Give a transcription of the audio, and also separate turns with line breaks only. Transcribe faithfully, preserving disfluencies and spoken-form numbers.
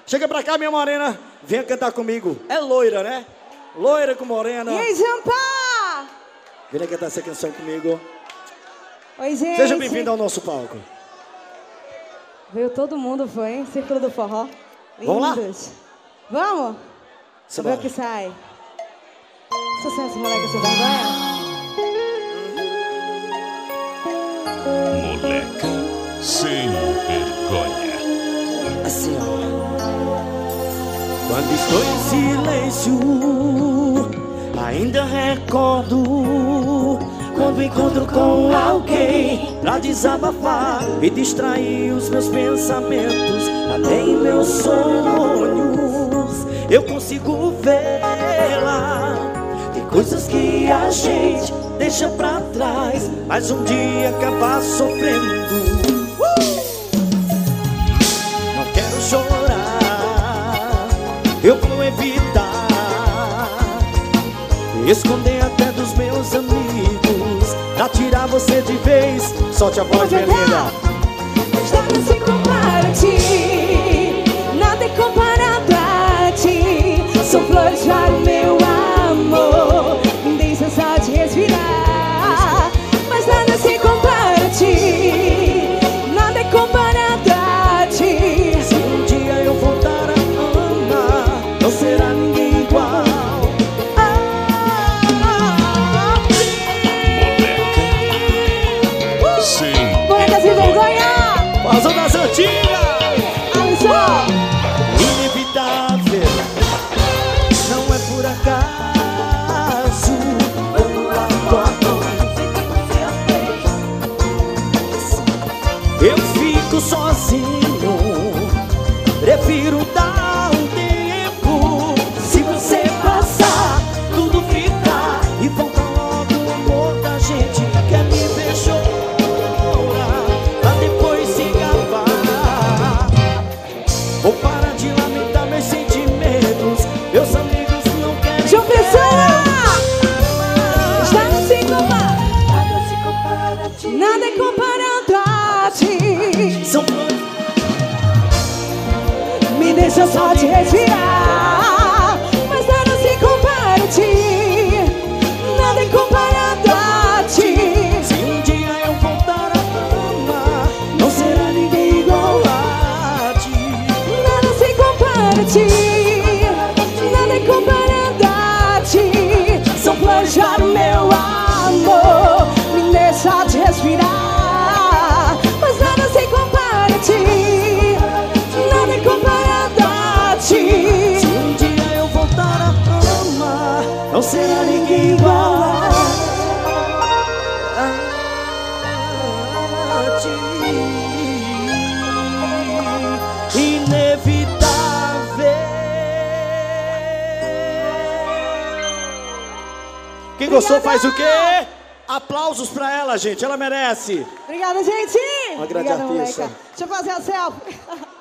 Chega pra cá, minha morena. Venha cantar comigo. É loira, né? Loira com morena.
E aí, Jampa?
Venha cantar essa canção comigo.
Oi, gente.
Seja bem-vindo ao nosso palco.
Veio todo mundo, foi, hein? Círculo do Forró. Lindos.
Vamos lá?
Vamos?
Você
Vamos ver o que sai. Sucesso, moleque, sem vergonha.
Moleca sem vergonha.
Assim, ó. Quando estou em silêncio, ainda recordo quando encontro com alguém pra desabafar e distrair os meus pensamentos. Até em meus sonhos eu consigo vê-la. Tem coisas que a gente deixa pra trás, mas um dia acabar sofrendo. Não quero chorar, eu vou evitar esconder até dos meus amigos pra tirar você de vez. Solte a voz, minha linda.
Nada se compara a ti, nada é comparado a ti. São flores para o meu amor, deixa só de respirar. Mas nada se compara a ti, nada é comparado a ti.
Se um dia eu voltar a amar, não será ninguém igual.
Moleca sem vergonha!
Razão das antigas!
Alisson!
Inevitável, não é por acaso. Quando lá eu fico sozinho, prefiro dar um tempo. Se você passar, tudo ficar e volta logo o amor da gente. Quer me ver chorar pra depois se gabar? Vou parar de lamentar meus sentimentos. Meus amigos não querem.
João Pessoa! Nada se compara,
Nada se compara a ti.
nada é comparado a ti.
São flores.
Me deixa só de respirar. Mas nada se compara a ti, nada é comparado a ti.
Se um dia eu voltar a amar, não será ninguém igual a ti.
Nada se compara a ti, nada é comparado a ti. São flores para o meu amor, me deixa de respirar. Mas nada se compara a ti, nada é comparado a ti.
Se um dia eu voltar a amar, não será ninguém igual a ti. Inevitável. Quem gostou faz o quê? Aplausos pra ela, gente. Ela merece.
Obrigada, gente.
Uma grande
Obrigada,
artista.
moleca. Deixa eu fazer a selfie.